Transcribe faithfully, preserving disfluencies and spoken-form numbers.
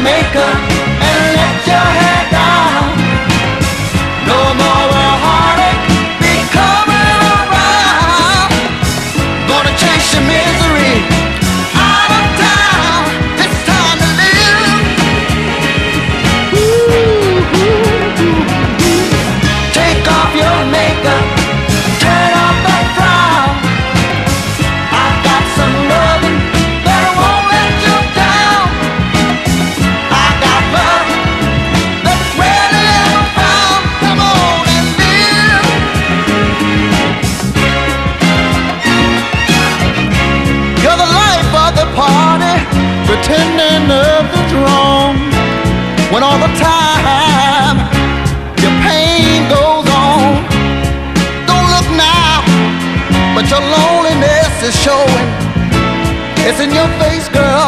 makeup and let your hair down. No more heartache be coming around. Gonna chase your misery out of town. It's time to live. Ooh, ooh, ooh. Take off your makeup, turn off that frown. I've got some loving that won't let you down. I got love that's ready and found. Come on and live. You're the life of the party, pretending nothing's wrong, when all the time your pain goes on. Don't look now, but your loneliness is showing. It's in your face.